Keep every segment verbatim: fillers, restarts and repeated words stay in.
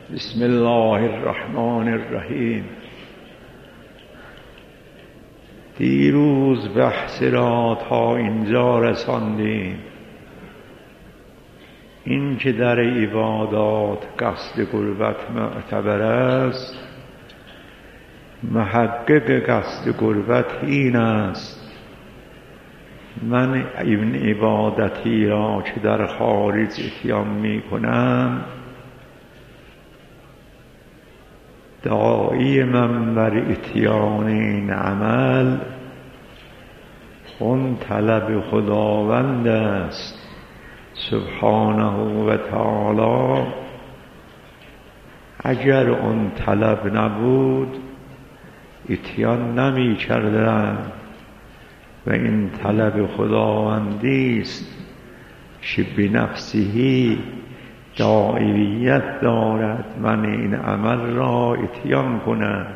بسم الله الرحمن الرحیم. دیروز بحث را تا اینجا رساندیم. این که در عبادات قصد قربت معتبر است، محقق قصد قربت این است: من این عبادتی را که در خارج اتیان می کنم، داعی من بر اتیان این عمل اون طلب خداوند است سبحانه و تعالی. اگر اون طلب نبود اتیان نمی کردم و این طلب خداوندی است که بنفسه داعیت دارد من این عمل را اتیان کنم.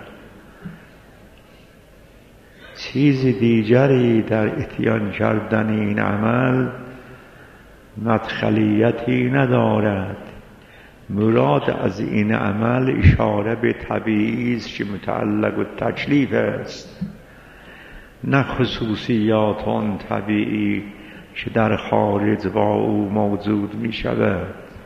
چیز دیگری در اتیان کردن این عمل مدخلیتی ندارد. مراد از این عمل اشاره به طبیعی است که متعلق به تکلیف است، نه خصوصیات آن طبیعی که در خارج با او موجود می شود.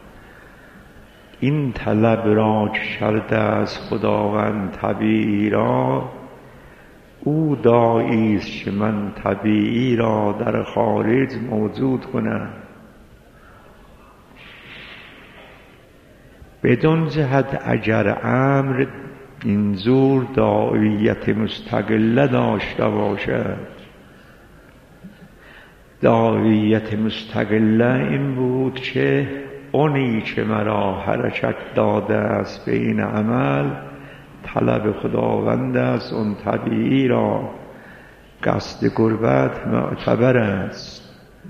این طلب را که کرده از خداوند طبیعی را، او داعی است که من طبیعی را در خارج موجود کنم. بدون جهت اگر امر اینجور داعیت مستقله داشته باشد، داعیت مستقله این بود که اونی که مرا حرکت داده است به این عمل طلب خداوند است، اون طبیعی را قصد قربت معتبر است.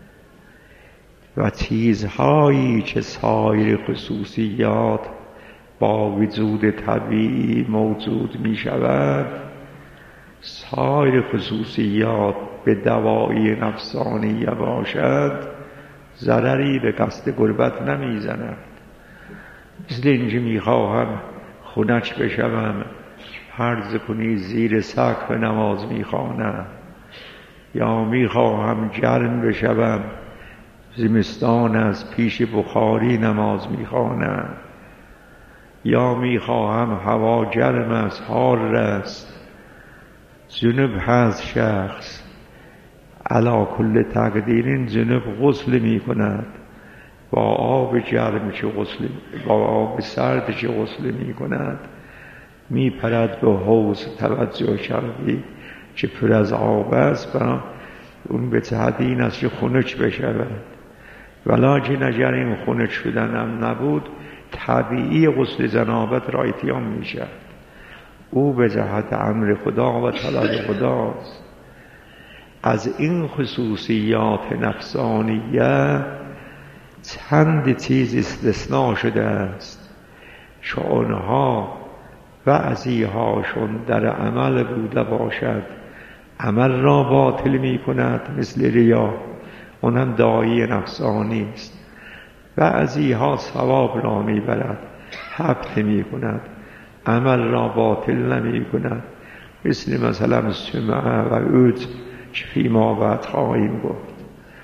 و چیزهایی که سایر خصوصیات با وجود طبیعی موجود می شود، سایر خصوصیات به دوایی نفسانیه باشد، ضرری به قصد قربت نمی زند. مثل اینکه می خواهم خنک بشوم، فرض کنی زیر سقف نماز می خوانم، یا می خواهم گرم بشوم، زمستان از پیش بخاری نماز می خوانم، یا می خواهم هوا گرم است، حار است، جنب هست شخص، علا کل تقدیر جنب غسل می کند، با آب گرم چه غسل، با آب سرد چه غسل می کند، می پرد به حوض. توجه کردی که پر از آب است، برای اون به تحدین است که خنک بشود. ولیکن اگر این خنک شدن هم نبود، طبیعی غسل جنابت را اتیان می شد. او به جهت امر خدا و طلب خداست. از این خصوصیات نفسانیه چند چیز استثناء شده است که آنها بعضی‌هاشون در عمل بوده باشد عمل را باطل می کند، مثل ریا، اونم داعی نفسانی است. بعضی‌ها ثواب را می برد، حبط می کند، عمل را باطل نمی کند، مثل مثلا سمعه و عجب که فیما بعد خواهیم گفت.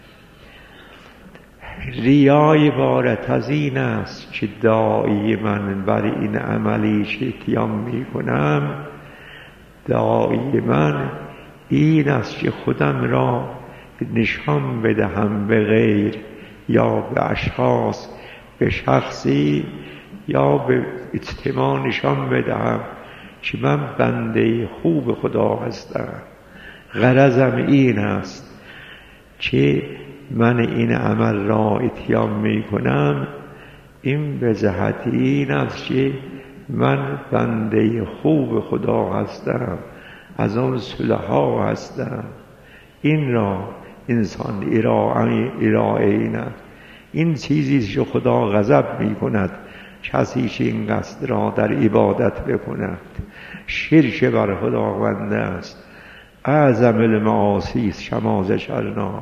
ریای عبارت از این است که داعی من بر این عملی که اتیان می کنم، داعی من این است که خودم را نشان بدهم به غیر، یا به اشخاص، به شخصی یا به اجتماع نشان بدهم که من بنده خوب خدا هستم. غرضم این است که من این عمل را اتیان می کنم، این به جهت این است که من بنده خوب خدا هستم، از آن صلحا هستم. این را انسان ارائه این است. این چیزی که خدا غضب می کند کسی که این قصد را در عبادت بکند. شرک بر خداوند است، اعظم المعاصی است کما ذکرنا.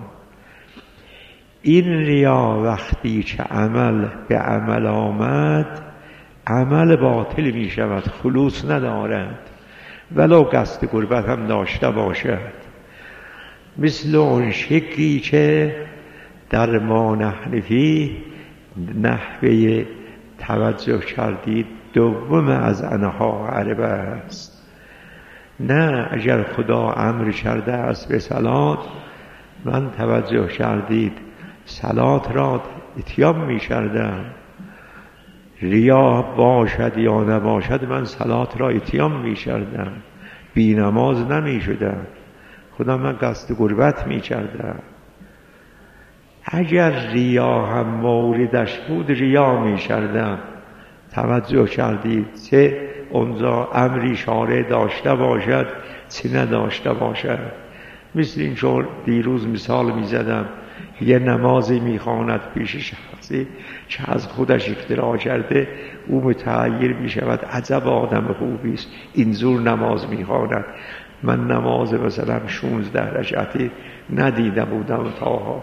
این ریا وقتی که عمل به عمل آمد، عمل باطل می شود، خلوص ندارد ولو قصد قربت هم داشته باشد. مثل اون شکلی که در ما نحن فیه نحوه توجه کردید دوم از انها عربه است. نه اگر خدا امر کرده است به صلات، من توجه کردید صلات را اتیام می کردم، ریا باشد یا نباشد من صلات را اتیام می کردم، بی نماز نمی شدم، خدا من قصد قربت می کردم. اگر ریا هم موردش بود ریا می کردم. توجه کردید چه اونجا امری شارع داشته باشد چه نداشته باشد. مثل این چون دیروز مثال می زدم، یه نمازی می خواند پیش شخصی که از خودش اختراع کرده، او متغیر می شود عجب آدم خوبی است اینجور نماز می خواند. من نماز مثلا شونزده رکعتی ندیده بودم تاها.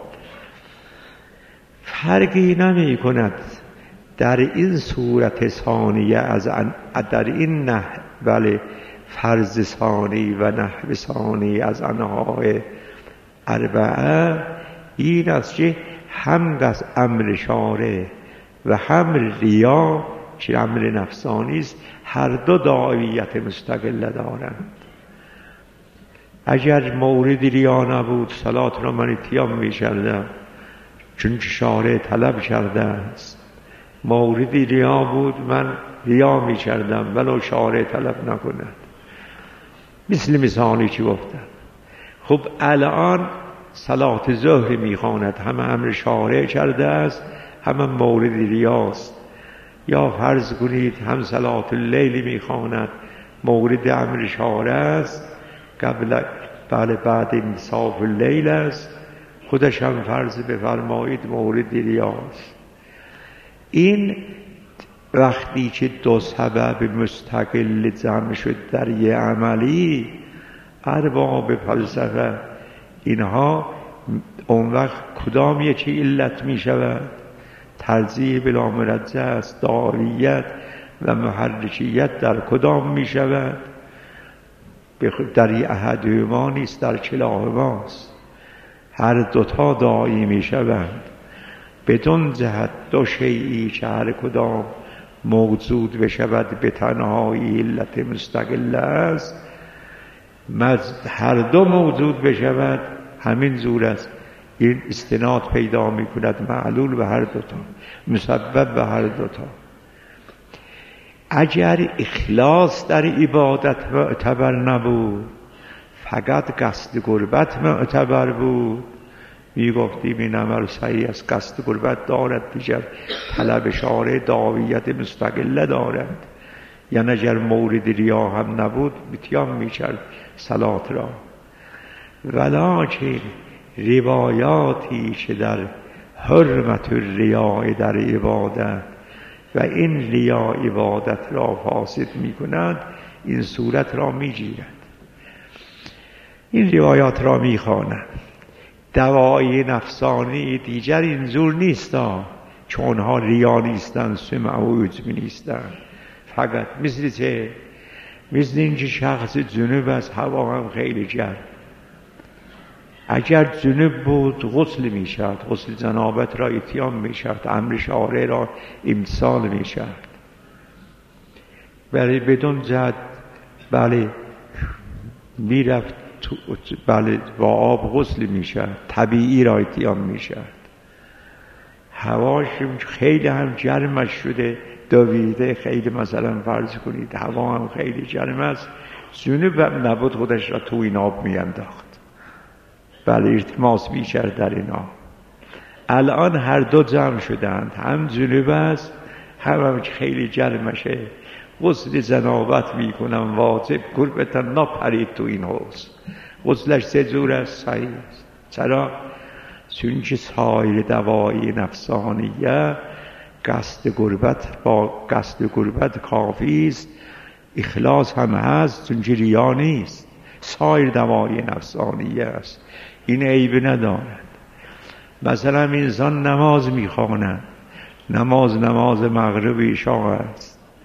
فرقی نمی کند در این صورت ثانیه از در این نه بله فرض ثانی و نحو ثانی از انهای اربعه این است که هم از امر شارع و هم ریا که امر نفسانی است هر دو داعیت مستقل دارند. اگر مورد ریا نبود صلات را من اتیام می کردم چون که شارع طلب کرده است. مورد ریا بود من ریا می کردم ولو شارع طلب نکند. مثل مثالی که گفتم. خب الان صلات ظهر می خواند، هم امر شارع کرده است هم مورد ریاست. یا فرض کنید هم صلات اللیل می خواند، مورد امر شارع است، قبل بله بعد انصاف اللیل است، خودش هم فرض بفرمایید مورد ریاست. این وقتی که دو سبب مستقل جمع شد در یه عملی، ارباب فلسفه اینها اون وقت کدام یکی علت می شود؟ ترجیح بلا مرجع است. داعیت و محرکیت در کدام می شود؟ در احدهما نیست، در کلاهماست. هر دوتا داعی می شوند. بدون جهت دو شیئی که هر کدام موجود بشود به تنهایی علت مستقل است، هر دو موجود بشود همین زور است. این استناد پیدا می کند معلول به هر دوتا، مسبب به هر دوتا. اگر اخلاص در عبادت معتبر نبود، فقط قصد قربت معتبر بود، می گفتیم این عمل صحیح است، قصد قربت دارد، دیگر طلب شارع داعیت مستقل دارد. یعنی اگر مورد ریا هم نبود اتیام می کرد صلات را. ولکن روایاتی که در حرمت الریا در عبادت و این ریا عبادت را فاسد می کند، این صورت را می گیرد. این روایات را می خوانند. دوای نفسانی دیگر اینجور نیست که اونها ریا نیستن، سمع و عجب نیستن. فقط مثل چه؟ مثل این که شخص جنوب از هوا هم خیلی گرم، اگر جنوب بود غسل می شد، غسل جنابت را اتیام می شد، امر شارع را امتثال می شد. ولی بدون جد بله می رفت بله با آب غسل می شد، طبیعی را اتیام می شد. هواش خیلی هم گرمش شده دویده، خیلی مثلا فرض کنید هوا هم خیلی گرم است، جنوب نبود خودش را تو این آب می انداخت، بله التماس می کرد در این آب. الان هر دو جمع شدند، هم جنوب است هم هم خیلی گرمشه، غسل جنابت می کنم واجب، قربتا نپرید تو این حوض. غسلش سه جور است، صحیح است. چرا؟ چون که سایر دوای نفسانیه قصد قربت با قصد قربت کافی است، اخلاص هم هست چون که ریا نیست. سایر دوای نفسانیه است، این عیب ندارد. مثلا انسان نماز میخواند، نماز نماز مغرب عشا است،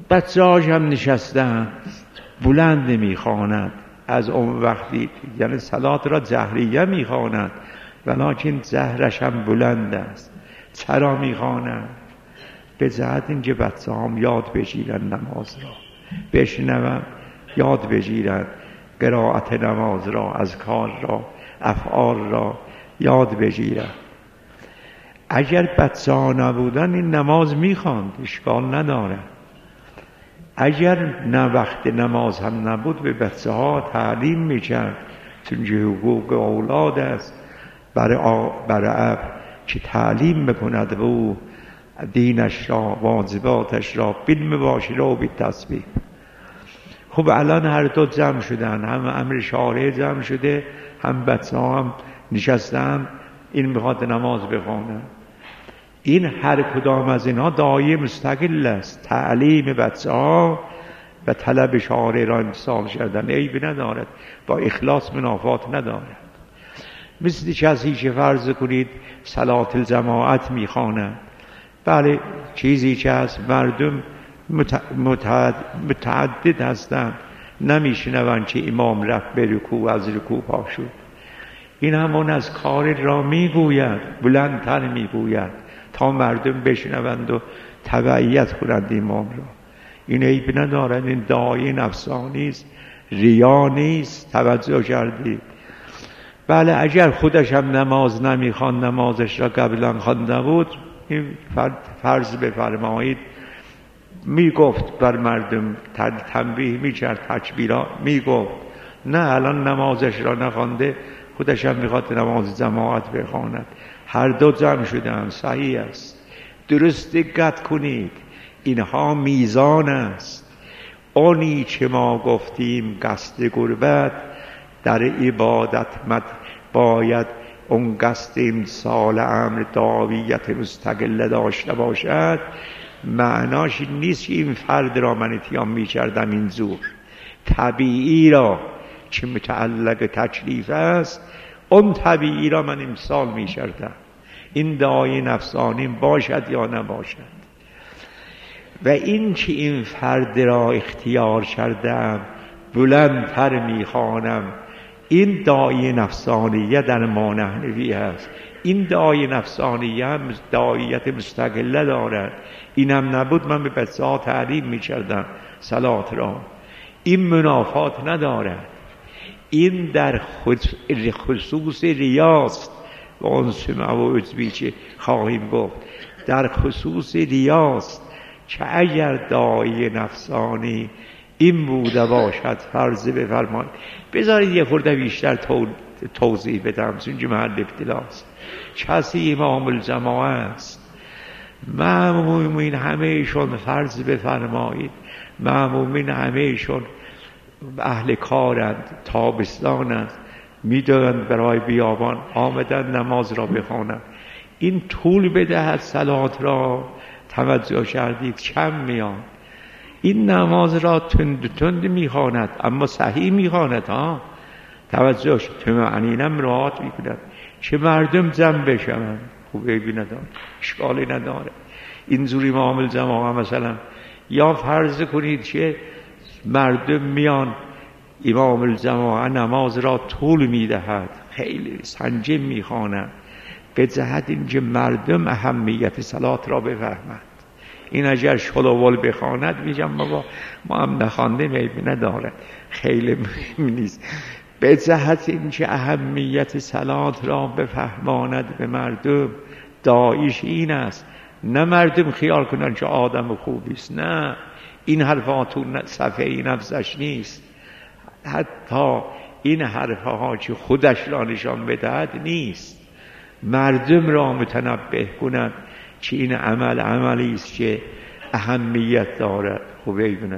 بچه‌هاش هم نشستن، بلند میخواند از اون وقتی، یعنی صلات را جهریه میخواند ولکن جهرش هم بلند است. چرا میخواند؟ به جهت اینکه بچه هم یاد بگیرن نماز را، بشنون یاد بگیرن قرائت نماز را، اذکار را، افعال را یاد بگیرن. اگر بچه ها نبودن این نماز میخواند، اشکال نداره. اگر نه وقت نماز هم نبود به بچه ها تعلیم میکرد، چون حقوق اولاد است برای برای اب که تعلیم بکند و او دینش را، واجباتش را بالمباشره و بالتسبیح. خب الان هر دو جمع شدن، هم امر شارع جمع شده، هم بچه ها هم نشستن این میخواد نماز بخونه. این هر کدام از اینها داعیه مستقل است. تعلیم بچه ها و طلب شارع را امتثال کردن عیب ندارد، با اخلاص منافات ندارد. مثل کسی که فرض کنید صلات الجماعت میخواند، بله چیزی که هست مردم متعدد هستند، نمیشنوند که امام رفت به رکوع از رکوع پا شد. این همون از کار را میگوید، بلندتر میگوید تا مردم بشنوند و تبعیت کنند امام را. این عیب ندارد، این داعی نفسانی است، ریا نیست. توجه کردید؟ بله اگر خودش هم نماز نمیخواند، نمازش را قبلا خوانده بود، این فرض بفرمایید میگفت بر مردم، تنبیه میکرد، تکبیرا میگفت. نه الان نمازش را نخوانده، خودش هم میخواد نماز جماعت بخواند. هر دو جمع شدن، صحیح است. درست دقت کنید، اینها میزان است. آنی که ما گفتیم قصد قربت در عبادت مد باید اون قصد امسال امر دعویت مستقل داشته باشد. معناش نیست که این فرد را من اتیام می کردم این زور. طبیعی را که متعلق تکلیف است، اون طبیعی را من امسال می کردم. این داعی نفسانی باشد یا نباشد. و این که این فرد را اختیار کردم بلندتر می خوانم، این داعی نفسانیه در ما نحنوی هست. این داعی نفسانیه هم داعیت مستقله دارد. اینم نبود من به بچه ها تعلیم می کردم صلات را. این منافات ندارد. این در خصوص ریاست و اون سمع و عجبی که خواهیم گفت، در خصوص ریاست که اگر داعی نفسانی این بوده باشد، فرض بفرمایید. بذارید یه خورده بیشتر توضیح بدم چون که محل ابتلاست. کسی امام الجماعه است، مأمومین همهشون فرض بفرمایید، مأمومین همهشون اهل کارند، تابستانند، میدونند برای بیابان آمدن نماز را بخوانند. این طول بدهد صلات را، توجه کردید؟ کم میان. این نماز را تند تند میخواند اما صحیح میخواند ها. توجه تمعنینم راحت میکند که مردم جمع بشوند. خوبه بی نداره، اشکالی نداره. اینجوری امام الجماعه مثلا، یا فرض کنید که مردم میان، امام الجماعه نماز را طول میدهد، خیلی سنجم میخواند، به جهت اینکه مردم اهمیت صلات را بفهمند. این اگر شلوول بخواند میگم بابا ما هم نخوانده میبی ندارد، خیلی مهم نیست. به جهت اینکه اهمیت صلات را بفهماند به مردم، داعیش این است. نه مردم خیال کنن که آدم خوبی است، نه، این حرفا تو صفحه نفسش نیست. حتی این حرفها که خودش را نشان بدهد نیست، مردم را متنبه کند که این عمل عملی است که اهمیت دارد. خوبه بیند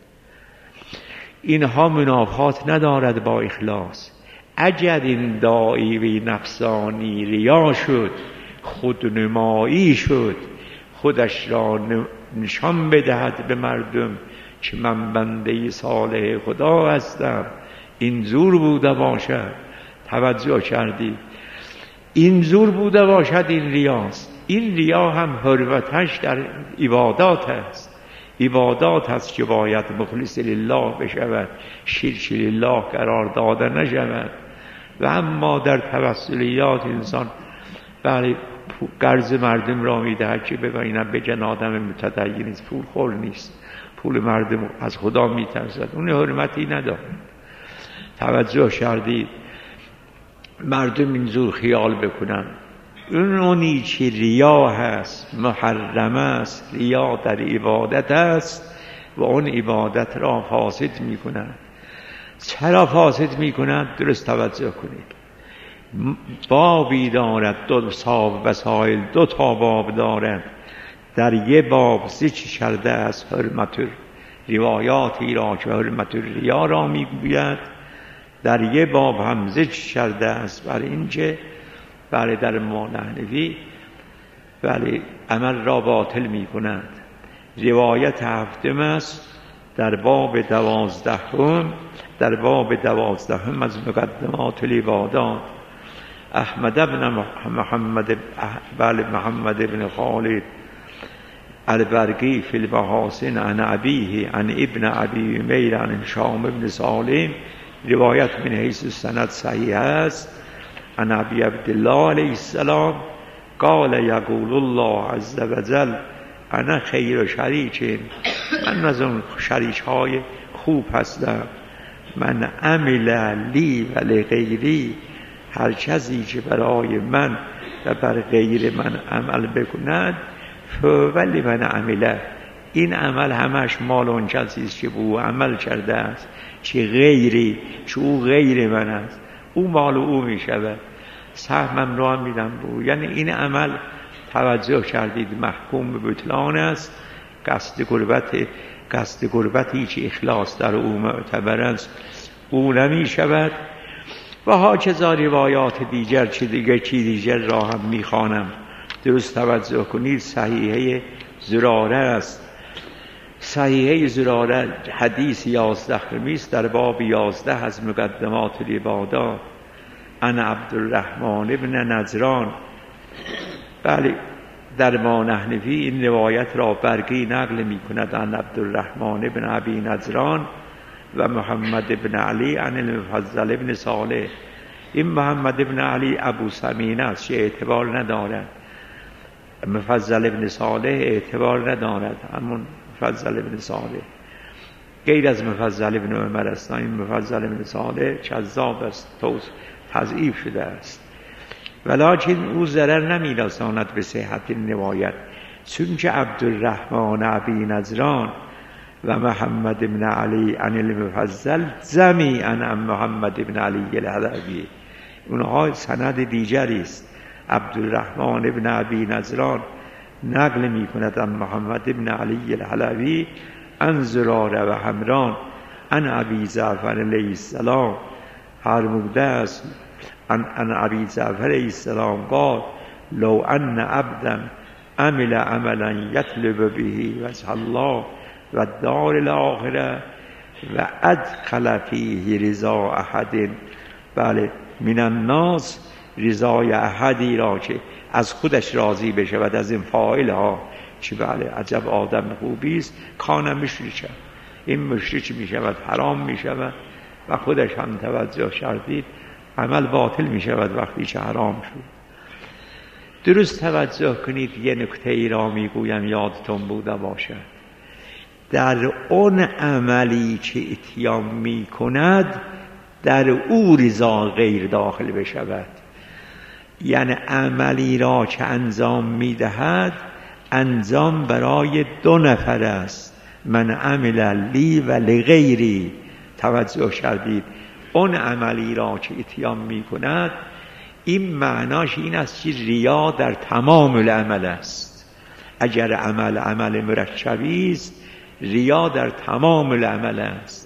اینها منافات ندارد با اخلاص. اگر این داعی نفسانی ریا شد، خودنمایی شد، خودش را نشان بدهد به مردم که من بنده صالح خدا هستم، اینجور بوده باشد. توجه کردید؟ اینجور بوده باشد، این ریاست. این ریا هم حرمتش در عبادات است. عبادات هست که باید مخلص لله بشود، شرک لله قرار داده نشود. و اما در توسلیات انسان برای قرض مردم را میدهد که ببینم بگن آدم متدین نیست، پول خور نیست، پول مردم از خدا میترسد، اون حرمتی نداره. توجه کردید مردم اینجور خیال بکنن اون اونی که ریا هست محرم است، ریا در عبادت است و اون عبادت را فاسد میکنند. چرا فاسد میکنند؟ درست توجه کنید. بابی دارد دو صاحب وسائل، دو تا باب دارد. در یه باب ذکر کرده از حرمت روایاتی را که حرمت ریا را میگوید، در یه باب هم ذکر کرده است بر اینکه برای در ما نحنفی ولی عمل را باطل می کند. روایت هفتم است در باب دوازدهم، در باب دوازدهم از مقدمات العبادات. احمد بن محمد بن محمد بن خالد البرقی فی المحاسن عن ابیه عن ابن ابی امیر عن هشام بن سالم، روایت من حیث السند صحیح است. عن ابی عبدالله علیه السلام قال یقول الله عز وجل انا خیر شریک، من از اون شریک های خوب هستم. من عمل لی و لغیری، هر کسی که برای من و بر غیر من عمل بکند فولی من عمله، این عمل همش مال اون کسی است که او عمل کرده است، چه غیری چه او غیر من است، او مال او می شود، سهمم رو هم میدم به او. یعنی این عمل توجه کردید محکوم به بطلان است. قصد قربت قصد قربتی که اخلاص در او معتبر است او نمی شود. و ها کذا روایات دیگر چی دیگر چی دیگر را هم میخوانم، درست توجه کنید. صحیحه زراره است، صحیحه زراره حدیث یازدهمی است در باب یازده از مقدمات العبادات. عن عبدالرحمن بن نجران، بله در ما نحنفی این روایت را برقی نقل می کند عن عبدالرحمن بن ابی نجران و محمد بن علی عن المفضل بن صالح. این محمد بن علی ابو سمین است که اعتبار ندارد، مفضل بن صالح اعتبار ندارد، همون مفضل بن صالح غیر از مفضل بن عمر است. این مفضل بن صالح کذاب است، توس تضعیف شده است، ولکن او ضرر نمی رساند به صحت این روایت، چون که عبدالرحمن ابی نجران و محمد بن علی عن المفضل جمیعاً عن محمد بن علی الحلبی، اونها سند دیگری است. عبدالرحمن بن ابی نجران نقل می کند عن محمد بن علی الحلبی عن زراره و حمران عن ابی جعفر علیه السلام فرموده است عن عن ابی جعفر علیه السلام قال لو ان عبدا عمل عملا یطلب به وجه الله و الدار الاخره و ادخل فیه رضا احد، بله من الناس، رضای احدی را که از خودش راضی بشود از این فاعل ها که بله عجب آدم خوبی است، کان مشرک، این مشرک می شود، حرام می شود و خودش هم توجه کردید عمل باطل می شود وقتی که حرام شد. درست توجه کنید. یه نکته ای را می گویم یادتون بوده باشد، در اون عملی که اتیام می کند در او رضا غیر داخل بشود. یعنی عملی را که انجام می دهد انجام برای دو نفر است، من عمل لی و لغیری. توجه کردید اون عملی را که اتیام می کند این معناش این است که ریا در تمام العمل است. اگر عمل عمل مرکبی است ریا در تمام العمل است،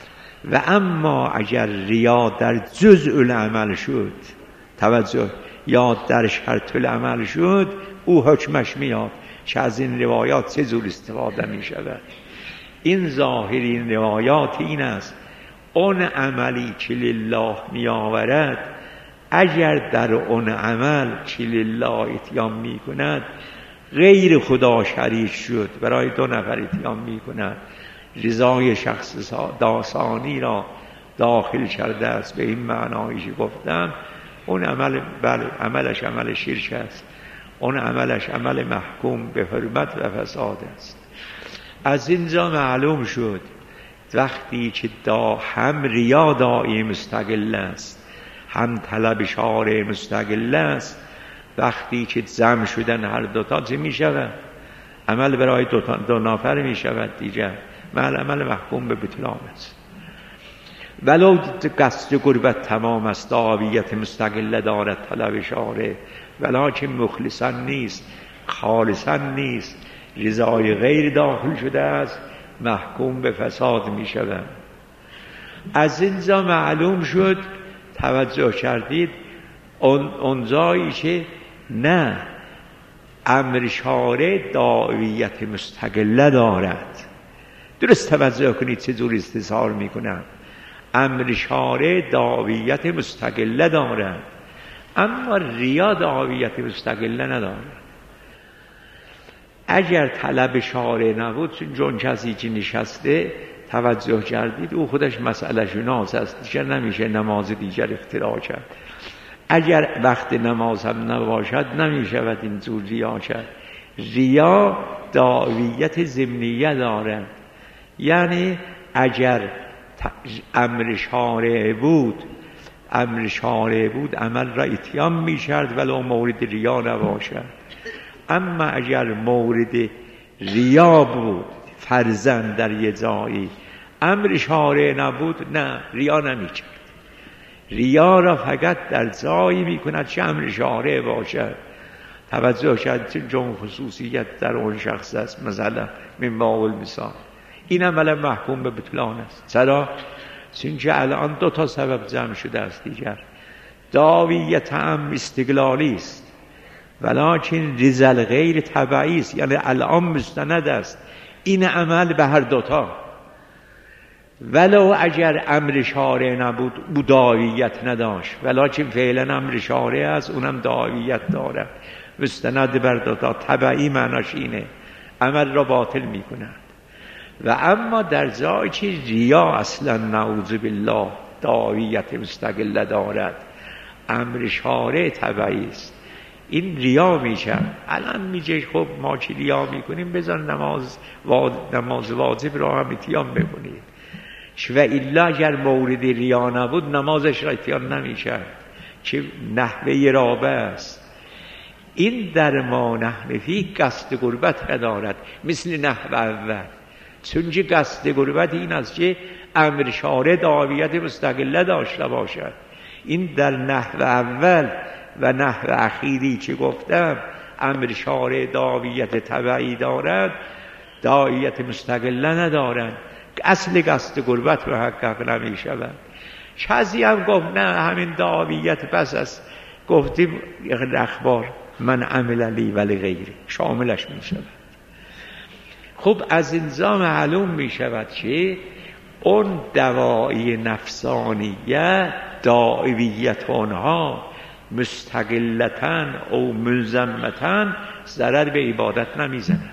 و اما اگر ریا در جزء العمل شد، توجه، یا در شرط العمل شد، او حکمش میاد که از این روایات سه جور استفاده می شود. این ظاهرین روایات این است اون عملی که لله می آورد اگر در اون عمل که لله اتیام می کند غیر خدا شریک شد، برای دو نفر اتیان می کند، رضای شخص داسانی را داخل کرده است. به این معنایش گفتم اون عمل بله عملش عمل شرک است، اون عملش عمل محکوم به حرمت و فساد است. از اینجا معلوم شد وقتی که دا هم ریا داعی مستقل است، هم طلب شارع مستقل است، وقتی که جمع شدن هر دوتا چه می شود؟ عمل برای دو, دو نفر می شود دیگر، مال عمل محکوم به بطلان است. ولو قصد قربت تمام است، دعویت مستقل دارد طلب شارع، ولکن مخلصا نیست، خالصا نیست، رضای غیر داخل شده است، محکوم به فساد می شود. از اینجا معلوم شد، توجه کردید، اون اونجایی که نه امر شارع دعویت مستقله دارد. درست توجه کنید چه جور استظهار می کنم. امر شارع دعویت مستقله دارد، اما ریا دعویت مستقله ندارد. اگر طلب شارع نبود، چون کسی که نشسته توجه کردید او خودش مسئله شناس است، دیگر نمیشه نماز دیگر اختراع کرد. اگر وقت نماز هم نباشد نمیشود اینجور ریا کرد. ریا دعویت ضمنیه دارد، یعنی اگر امر شارع بود امر شارع بود عمل را اتیان می کرد ولو مورد ریا نباشد. اما اگر مورد ریا بود، فرضاً در یه جایی امر شارع نبود، نه ریا نمی کرد. ریا را فقط در جایی می کند که امر شارع باشد. توجه کرد چون خصوصیت در اون شخص است، مثلا من باول مثال این عمل محکوم به بطلان است. چرا؟ چونکه الان دو تا سبب جمع شده است دیگر. دعویت هم استقلالی است، ولکن رضا غیر تبعی است، یعنی الان مستند است این عمل به هر دوتا. ولو اگر امر شارع نبود او دعویت نداشت، ولکن فعلا امر شارع است، اونم دعویت داره، مستند بر دوتا. تبعی معناش اینه عمل را باطل می کند. و اما در جایی که ریا اصلا نعوذ بالله دعویت مستقل دارد، امر شارع تبعی است، این ریا میشه. الان میگه خب ما که ریا میکنیم بذار نماز نماز واجب را هم اتیان بکنید، و الا اگر مورد ریا نبود نمازش را اتیان نمیشه که نحوه رابع است. این در ما نحوی قصد قربت ندارد مثل نحو اول، چون که قصد قربت این است که امر شارع دعویت مستقله داشته باشد. این در نحو اول و نحو اخیری که گفتم امر شارع دعویت تبعی دارد، دعویت مستقله ندارد، اصل قصد قربت محقق نمی شود. کسی هم گفت نه همین دعویت پس است، گفتیم اخبار من عمل لی ولی غیری شاملش می شود. خب از اینجا معلوم می شود که اون دواعی نفسانیه دعویت آنها مستقلتن او ملزمتن ضرر به عبادت نمی زند.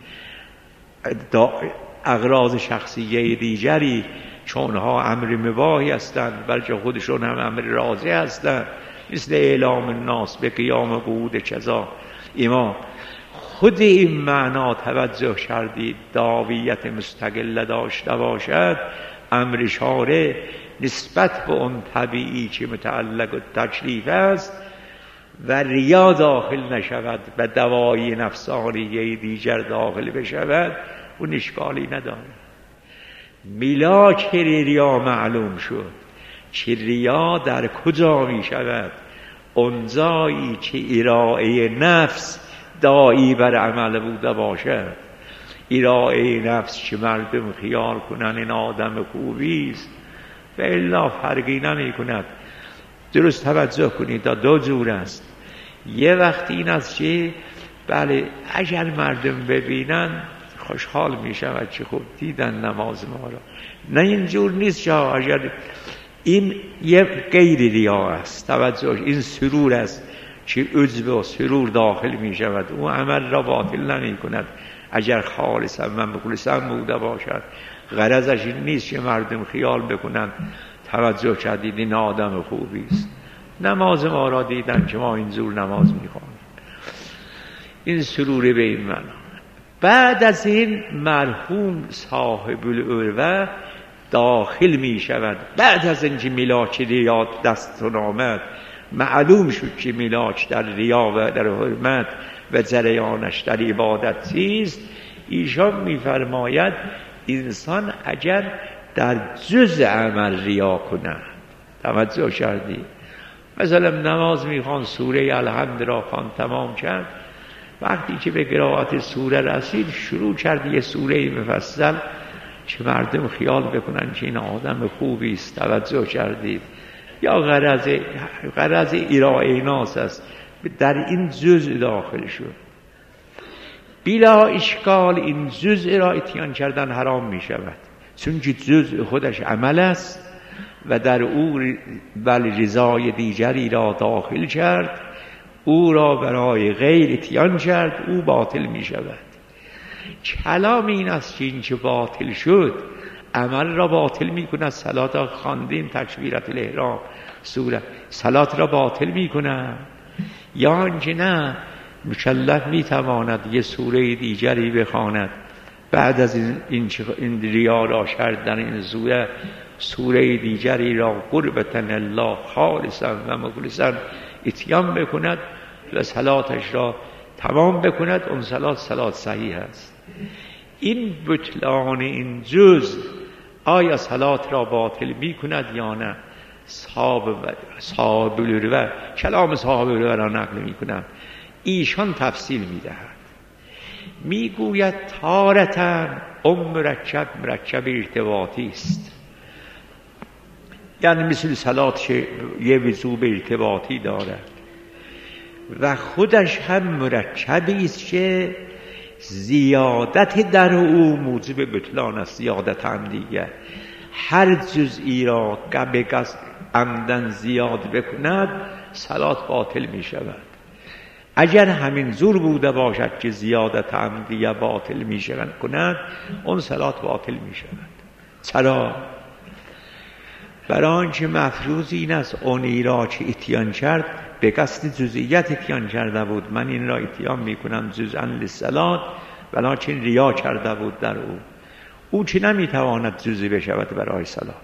اغراض شخصیه دیگری چون ها امر مباحی هستند، بلکه خودشون هم امر راضی هستند، مثل اعلام الناس به قیام قعود کذا امام. خود این معنا توجه کردید دعویت مستقل داشته باشد، امر شارع نسبت به اون طبیعی که متعلق و تکلیف است و ریا داخل نشود و دوایی نفسانیه دیگر داخل بشود، اون اشکالی نداره. ملاک ریا معلوم شد که ریا در کجا می شود؟ اونجایی که ارائه نفس دایی بر عمل بوده باشد. ارائه نفس که مردم خیال کنن این آدم خوبی است و الا فرقی نمی کند. درست توجه کنید تا دو جور است. یه وقت این است که بله اگر مردم ببینن خوشحال می شود که خوب دیدن نماز ما را. نه اینجور نیست که اگر این یه غیر ریا است، توجه این سرور است چه عجب و سرور داخل می شود. او عمل را باطل نمی کند اگر خالصا و مخلصا بوده باشد. غرضش این نیست که مردم خیال بکنند توجه کردید این آدم خوبی است. نماز ما را دیدن که ما این زور نماز میخوانیم. این سروره به این معنا. بعد از این مرحوم صاحب العروه داخل می شود. بعد از اینکه ملاک ریا دستون آمد، معلوم شد که ملاک در ریا و در حرمت و جریانش در عبادت چیست. ایشان میفرماید انسان اگر در جز عمل ریا کند، توجه کردی؟ مثلا نماز میخوان، سوره الحمد را خوان تمام کرد، وقتی که به قرائت سوره رسید شروع کرد یه سوره مفصل که مردم خیال بکنن که این آدم خوبی است. توجه کردید؟ یا غرض غرض ارائه ناس است، در این جزء داخل شد. بلا اشکال این جزء را اتیان کردن حرام می شود، چون که جزء خودش عمل است و در او بل رضای دیگری را داخل کرد، او را برای غیر اتیان کرد، او باطل می شود. کلام این است که این که باطل شد عمل را باطل می کند. صلات را خواندیم، تکبیرت الاحرام سوره، صلات را باطل می کند. یا اینکه نه، مکلف می تواند یه سوره دیگری بخواند بعد از این, این, این ریا را کرد در این سوره، سوره دیگری را قربتا الله خالصا و مخلصا اتیان بکند و صلاتش را تمام بکند. اون صلات صلات صحیح است. این بطلان این جز آیا صلات را باطل می کند یا نه؟ صاحب صاحب العروه کلام صاحب العروه را نقل می کنم. ایشان تفصیل می دهد، می گوید تارتاً اون مرکب مرکب ارتباطی است، یعنی مثل صلات که یه وضوع ارتباطی دارد و خودش هم مرکبی است که زیادت در او موجب بطلان است. زیادت هم دیگر هر جزئی را به قصد عمدن زیاد بکند صلات باطل می شود. اگر همین زور بوده باشد که زیادت عمدیه باطل می شود کند، اون صلات باطل می شود. چرا؟ برای آنکه مفروض این است اونی را که اتیان کرد به قصد جزئیت اتیان کرده بود. من این را اتیان می کنم جزءا للصلات، ولکن ریا کرده بود در او. او که نمی تواند جزئی بشود برای صلات،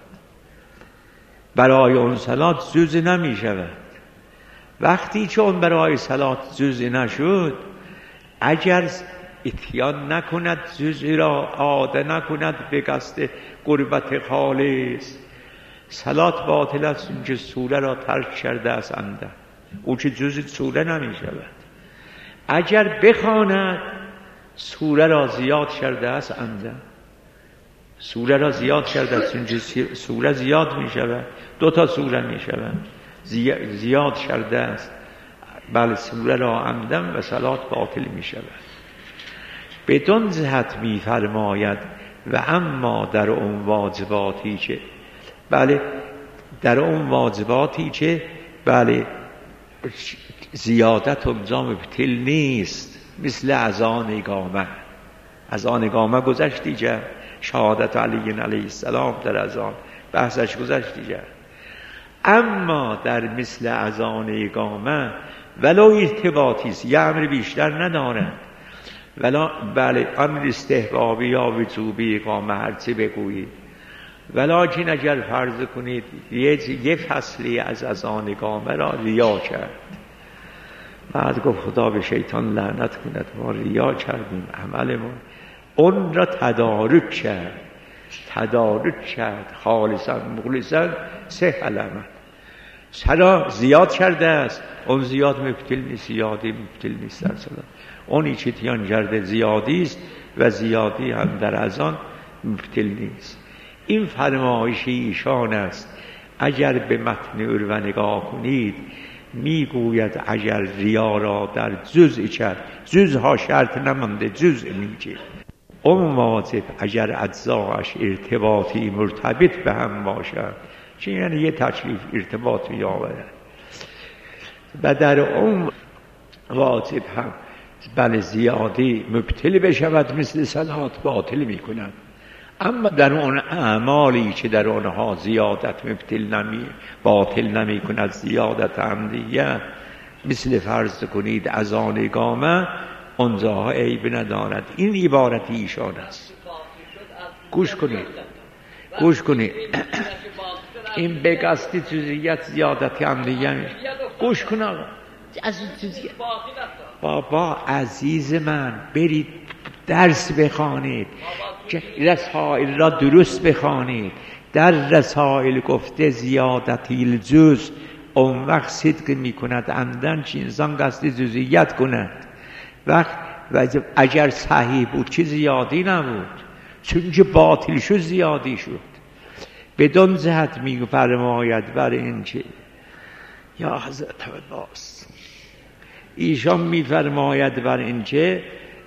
برای اون صلات جزئی نمی شود. وقتی که اون برای صلات جزئی نشد، اگر اتیان نکند جزئی را، عاده نکند به قصد قربت خالص، صلات باطل است. اون که سوره را ترک کرده است عمدن، او که جزئی سوره نمی شود. اگر بخواند سوره را زیاد کرده است عمدن، سوره را زیاد کرده است، چون سوره زیاد می شود، دو تا سوره می شود، زیاد کرده است بله سوره را عمدن و صلات باطل می شود. بدون جهت می فرماید و اما در اون واجباتی که بله در اون واجباتی که بله زیادت اونجا مبطل نیست، مثل اذان اقامه. اذان اقامه گذشت دیگه، شهادت علی علیه السلام در اذان بحثش گذشت دیگه. اما در مثل اذان اقامه ولو ارتباطی است، یه امر بیشتر ندارد، ولا بله امر استحبابی یا وجوبی اقامه هرچی بگویید، ولکن اگر فرض کنید یه, یه فصلی از اذان اقامه را ریا کرد، بعد گفت خدا به شیطان لعنت کند ما ریا کردیم عملمون، اون را تدارک کرد تدارک کرد خالصا مخلصا صح العمل. چرا؟ زیاد کرده است، اون زیاد مبطل نیست، زیادی مبطل نیست در صلاة. اونی که اتیان کرده زیادی است و زیادی هم در اذان مبطل نیست. این فرمایش ایشان است. اگر به متن عروه نگاه کنید میگوید اگر ریا را در جزء کرد، جزءها شرط نمانده، جزء میگه اون واجب اگر اجزاش ارتباطی مرتبط به هم باشد، چه یعنی یه تکلیف ارتباط می‌آورد. و در اون واجب هم بل زیادی مبتل بشود مثل صلات باطل می کند. اما در اون اعمالی که در اونها زیادت مبتل نمی باطل نمی کند، زیادت عمدیه، مثل فرض کنید اذان اقامه، اونجاها عیب ندارد. این عبارت ایشان است. گوش کنید گوش کنید این به قصد جزئیات زیادت عمدیه. گوش کن آقا، از جزئیات بابا عزیز من، برید درس بخوانید، رسائل را درست بخوانید. در رسائل گفته زیادتی الجز، اون وقت صدق می کند عمدن چه انسان قصد جزئیات کند. وقت و اگر صحیح بود چه زیادی نبود، چون که باطل شد زیادی شد. بدون جهت می فرماید بر این چه یا حضرت عباس، ایشان می فرماید بر این چه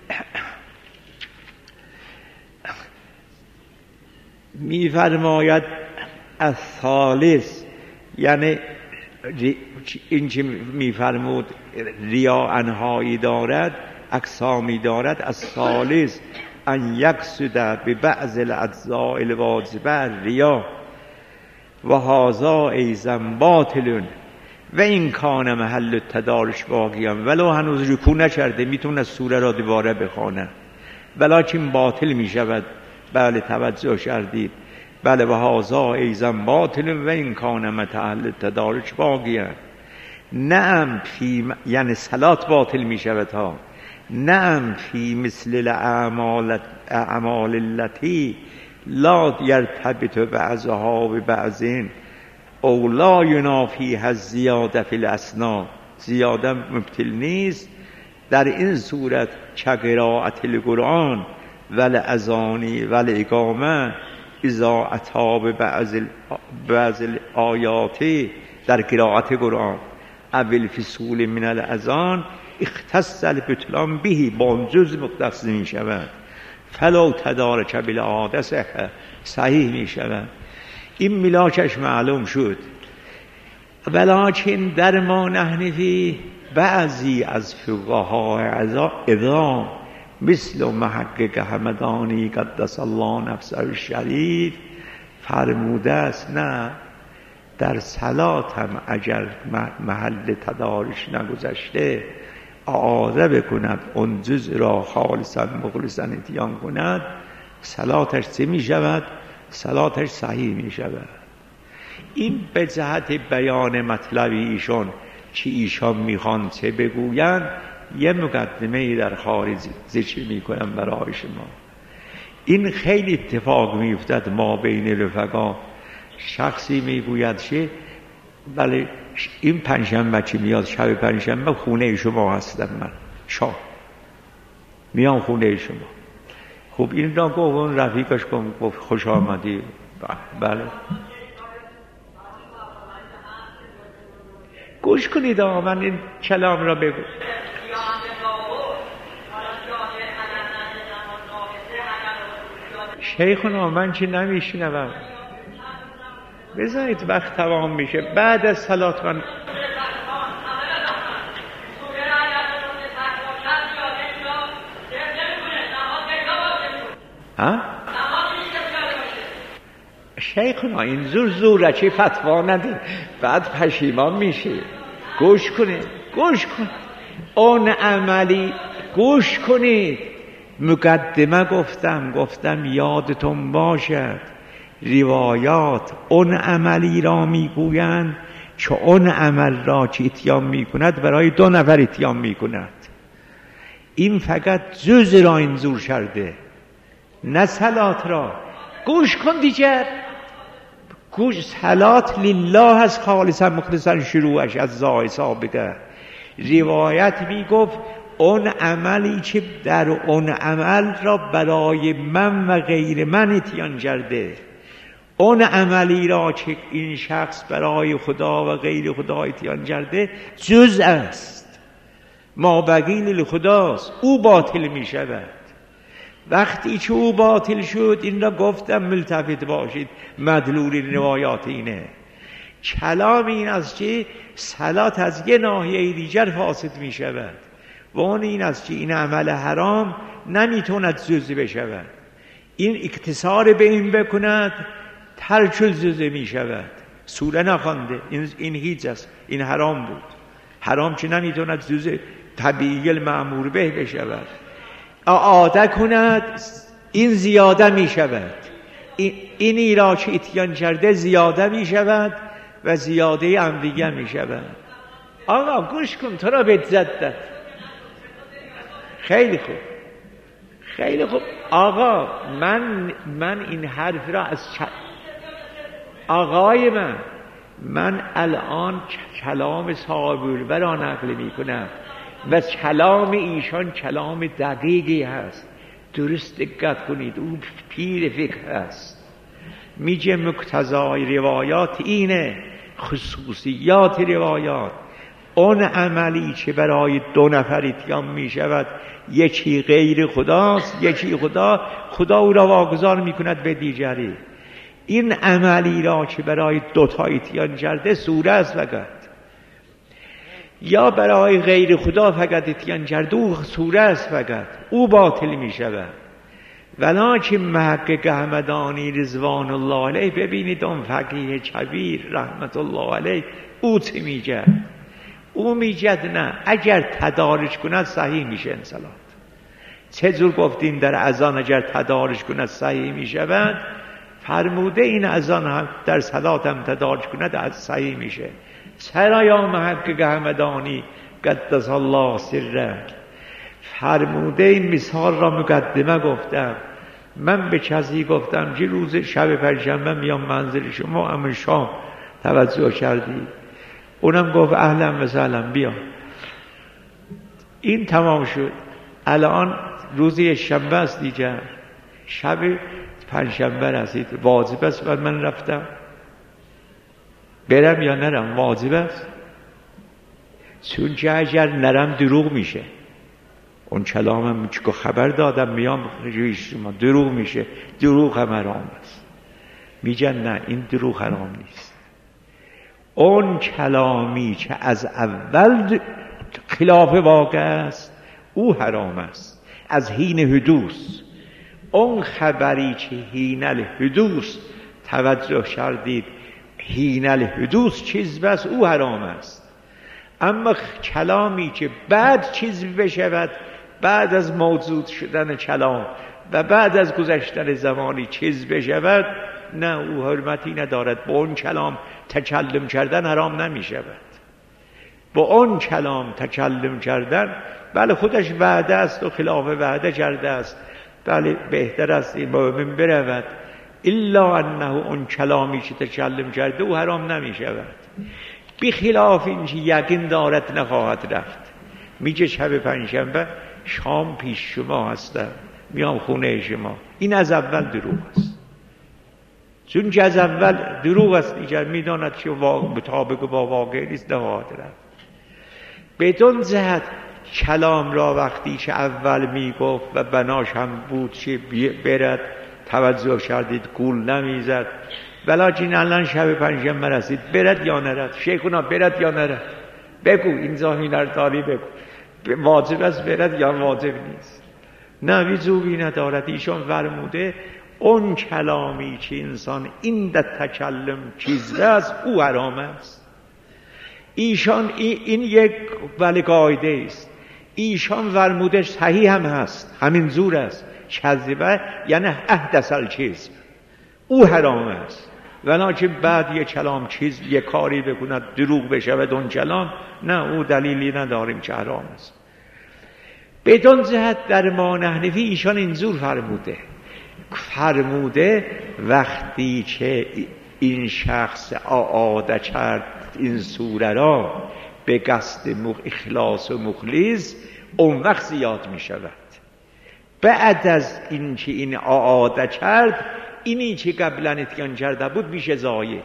می فرماید الثالث، یعنی این چه می فرمود ریا انهایی دارد، اقسامی دارد. الثالث ان یقصد به بعض الاجزاء الواجبه ریا و هذا ایضا باطل و این کان محل تدارش باقیم، ولو هنوز رکوع نکرده میتونه سوره را دوباره بخونه، ولیکن باطل میشود. بله توجه کردید. بله و هذا ایضا باطل و این کان محل تدارش باقیم. نعم فی، یعنی صلات باطل میشود ها. نعم فی مثل الاعمال اعمال التي لا يرتبط بعضها ببعض او لا ينافيها الزیاده فی الاسنا، زیاده مبتل نیست در این صورت که قرائت القرآن ول اذانی ول اقامه اذا اتی بعض بعض الآیات، در قرائت قرآن اول فصول من الاذان اختص البطلان به، با اون جز مختص می شود. فلو تدارک بالعاده صحیح می شود. این ملاکش معلوم شد. ولکن در ما نحن فی، بعضی از فقها اذا مثل محقق همدانی قدس الله نفسه الشریف فرموده است نه، در صلات هم اگر محل تدارش نگذشته اعاده بکند، اون جزء را خالصا مخلصا اتیان کند، صلاتش چه می شود؟ صلاتش صحیح می شود. این به جهت بیان مطلب ایشان که ایشان میخوان چه بگویند، یه مقدمه در خارج ذکر میکنم برای شما. این خیلی اتفاق میفتد ما بین رفقا. شخصی میگوید که بله این پنجشنبه که میاد، شب پنجشنبه خونه شما هستم، من شاه میام خونه شما. خب این را گفت رفیقش گفت خوش آمدی. بله گوش کنید آقا، من این کلام را بگو. شیخنا من چی نمیشنوم، بذارید وقت تمام میشه بعد از صلات من. ها؟ شیخنا این زور زوره چی فتوا ندید بعد پشیمان میشه. گوش کنید گوش کنید اون عملی گوش کنید. مقدمه گفتم گفتم یادتون باشد روایات اون عملی را میگویند که اون عمل را که اتیان میکند برای دو نفر اتیان میکند. این فقط جز را اینجور کرده، نه صلات را. گوش کن دیگر، گوش. صلات لله از خالصا مخلصا شروعش از زای سابقه. روایت میگفت اون عملی که در اون عمل را برای من و غیر من اتیان کرده، اون عملی را که این شخص برای خدا و غیر خدا اتیان کرده جز است، ما بقی للخداست، او باطل می شود. وقتی که او باطل شد، این را گفتم ملتفت باشید، مدلول روایات اینه کلام این است که صلات از یه ناحیه دیگر فاسد می شود و اون این است که این عمل حرام نمیتوند جزء بشود. این اکتسار به این بکند ترک جزء می شود. سوره نخوانده، این, این هیچ است، این حرام بود. حرام چه نمیتوند جزء طبیعی المأمور به بشود. عاده کند این زیاده می شود. این اینی را که اتیان کرده زیاده می شود و زیاده هم دیگه می شود. آقا گوش کن، تو را به زدت. خیلی خوب، خیلی خوب آقا، من من این حرف را از چ... آقای من من الان کلام صاحب البر را نقل می کنم و کلام ایشان کلام دقیقی هست. درست دقت کنید، او پیر فقه هست. میگه مقتضای روایات اینه، خصوصیات روایات اون عملی که برای دو نفر اتیان می شود، یکی غیر خداست، یکی خدا، خدا او را واگذار می کند به دیگری. این عملی را که برای دو تا اتیان کرده سوره است فقط، یا برای غیر خدا فقط اتیان کرده او سوره است فقط، او باطل می شود. ولکن محقق همدانی رضوان الله علیه، ببینید اون فقیه کبیر رحمت الله علیه او چه میگه؟ او میگه نه، اگر تدارج کند صحیح میشه این صلات. چه جور گفتیم در اذان اگر تدارج کند صحیح میشود؟ فرموده این اذان هم در صلات هم تدارج کند از صحیح میشه. چرا یا محقق همدانی قدس الله سرک؟ فرموده این مثال را مقدمه گفتم. من به کسی گفتم که روز شب پنجشنبه میام منزل شما، اما شام توجه کردی؟ اونم گفت اهلا و سهلا بیا. این تمام شد. الان روز شنبه است دیگه، شب پنجشنبه رسید، واجب است و من رفتم برم یا نرم؟ واجب است، چون که اگر نرم دروغ میشه. اون کلامم که خبر دادم میام شما دروغ میشه، دروغ هم حرام است. میگن نه، این دروغ حرام نیست. اون کلامی که از اول خلاف واقع است او حرام است از حین حدوث. اون خبری که حین الحدوث توجه کردید، حین الحدوث چیز بس او حرام است. اما کلامی که بعد چیز بشود، بعد از موجود شدن کلام و بعد از گذشتن زمانی چیز بشود، نه، او حرمتی ندارد. با اون کلام تکلم کردن حرام نمی شود. با اون کلام تکلم کردن بله خودش وعده است و خلاف وعده کرده است، بله بهتر است این مؤمن برود، الا انه اون کلامی که تکلم کرده او حرام نمی شود. بی خلاف این که یقین دارد نخواهد رفت. میگه شب پنجشنبه شام پیش شما هستم، میام خونه شما، این از اول دروغ است. چون که از اول دروغ است، دیگر میداند که مطابق با واقع نیست، نخواهد رفت. بدون جهت کلام را وقتی که اول میگفت و بناش هم بود که برد، توجه کردید گول نمیزد. ولیکن الان شب پنجشنبه رسید، برد یا نرد؟ شیخونا برد یا نرد؟ بگو، این زمینه داری بگو، واجب است برد یا واجب نیست؟ نه، ویزوبی ندارد. ایشان فرموده اون کلامی که انسان این در تکلم چیز است او حرام است. ایشان این یک ولی قاعده است. ایشان فرموده صحیح هم هست، همین زور است. کذبه یعنی احدث الکذب، او حرام است. ولکن بعد یک کلام چیز یک کاری بکند دروغ بشود اون کلام، نه، او دلیلی نداریم که حرام است. بدون جهت در ما نحنفی ایشان اینجور فرموده فرموده وقتی که این شخص عاده کرد این سوره را به قصد اخلاص و مخلص، اون وقت زیاد می شود. بعد از این که این عاده کرد، اینی که قبلا اتیان کرده بود میشه زاید.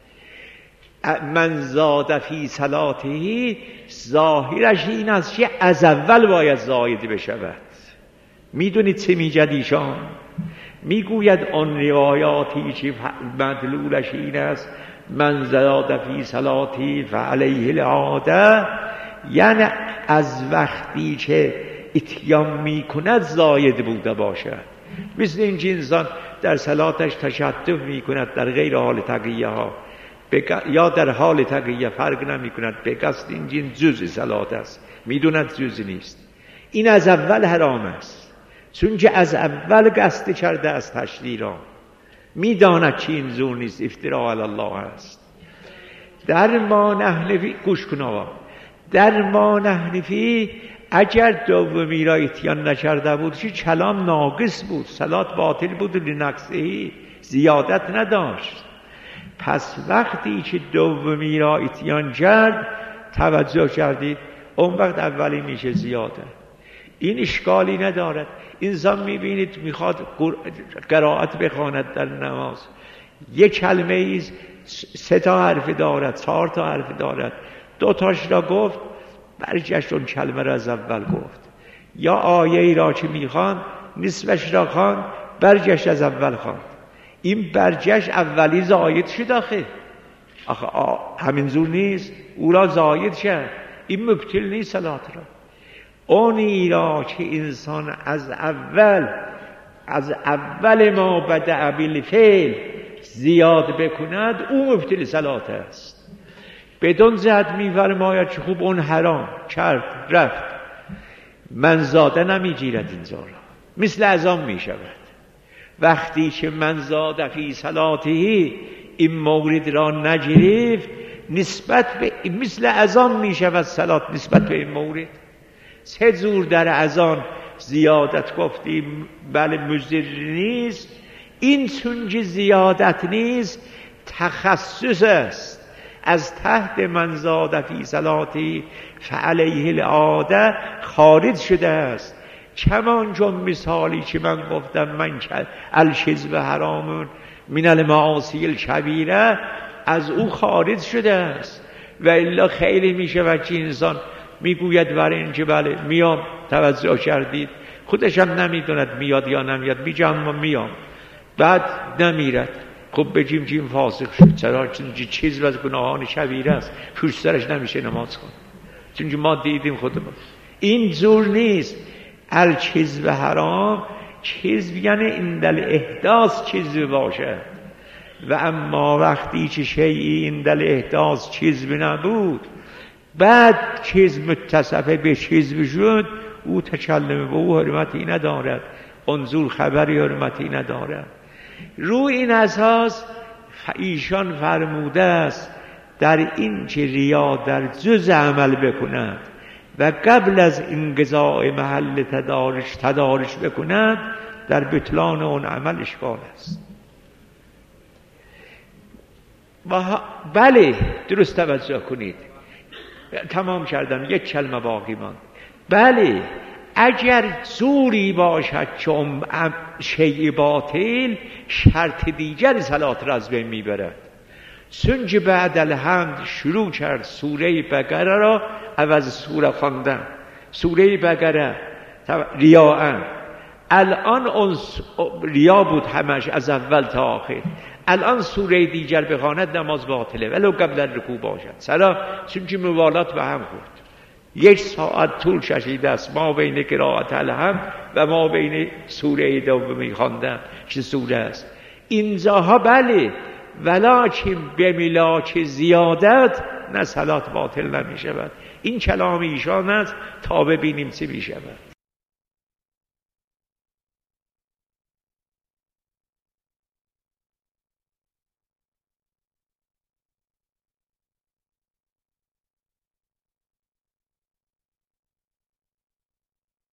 من زاد فی صلاته، ظاهرش این است که از اول باید زاید بشود. میدونید چه میگد ایشان؟ میگوید آن روایاتی که مدلولش این است من زاد فی صلاتی فعلیه العاده، یعنی از وقتی که اتیان میکند زاید بوده باشد. مثل این که انسان در صلاتش تشدد میکند در غیر حال تقیه ها یا در حال تقیه فرق نمی کند، به قصد این جن جزء صلات است، میدوند جزء نیست. این از اول حرام است، چون که از اول قصد کرده از تشدید را میداند که این زور نیست، افترا علی الله است. در ما نحنفی گوش کن آقا، در ما نحنفی اگر دومی را اتیان نکرده بود که کلام ناقص بود، صلات باطل بود، لنقصهی زیادت نداشت. پس وقتی که دومی را اتیان کرد توجه کردید، اون وقت اولی میشه زیاده. این اشکالی ندارد. انسان میبینید میخواد قرائت بخواند در نماز، یک کلمه ایز سه تا حرف دارد، چهار تا حرف دارد، دو تاش را گفت برگشت اون کلمه را از اول گفت، یا آیه ای را که میخوان نصفش را خوان برگشت از اول خواند. این برگشت اولی زاید شد آخه آخه همین زور نیست، او را زاید شد، این مبتل نیست صلات را. اونی را که انسان از اول از اول ما بدأ بالفعل زیاد بکند او مبتل صلات است. بدون زد میفرماید که خوب اون حرام کرد رفت، من زاده نمیگیرد این زارا، مثل اذان میشود. وقتی که من زاده فی صلاته این مورد را نگرفت، نسبت به مثل اذان میشود صلات نسبت به این مورد. سه زور در اذان زیادت گفتیم بله مضر نیست، این چون که زیادت نیست تخصص است، از تحت من زاد فی صلاتی فعلیه العاده خارج شده است. کمان چون مثالی که من گفتم من الکذب حرام من المعاصی الکبیره، از او خارج شده است. و الا خیلی میشه و که انسان میگوید برای اینکه بله میام، توجه کردید، خودش هم نمیدوند میاد یا نمیاد، میگه اما میام، بعد نمیرد. خب بگیم جیم فاسق شد، چرا؟ چون چیز از گناهان کبیره است، پشت سرش نمیشه نماز کن، چون ما دیدیم خودمون. این زور نیست. الکذب حرام، کذب یعنی اندل احداث کذب باشه، و اما وقتی که شیئی اندل احداث کذب نبود بعد کذب متصفه به کذب شد، او تکلم به او حرمتی ندارد، انظور خبری حرمتی ندارد. رو این اساس ایشان فرموده است در این که ریا در جز عمل بکند و قبل از انقضاء محل تدارش تدارش بکند، در بطلان اون عمل اشکال است. بله درست توجه کنید، تمام کردم، یک کلمه باقی ماند. بله اگر زوری باشد چون شیء باطل، شرط دیگر صلات را از بین میبرد. چون که بعد الحمد شروع کرد سوره بقره را عوض سوره خواندن، سوره بقره ریاء، الان اون ریا بود همش از اول تا آخر، الان سوره دیگر بخواند نماز باطله ولو قبل رکوع باشد. چرا؟ چون که موالات به هم خورد، یک ساعت طول کشیده است ما بین قرائت الحمد و ما بین سوره دومی خواندن چه سوره است. اینجاها بله، ولکن به ملاک زیادت نه صلات باطل نمی شود. این کلام ایشان است تا ببینیم چه می شود.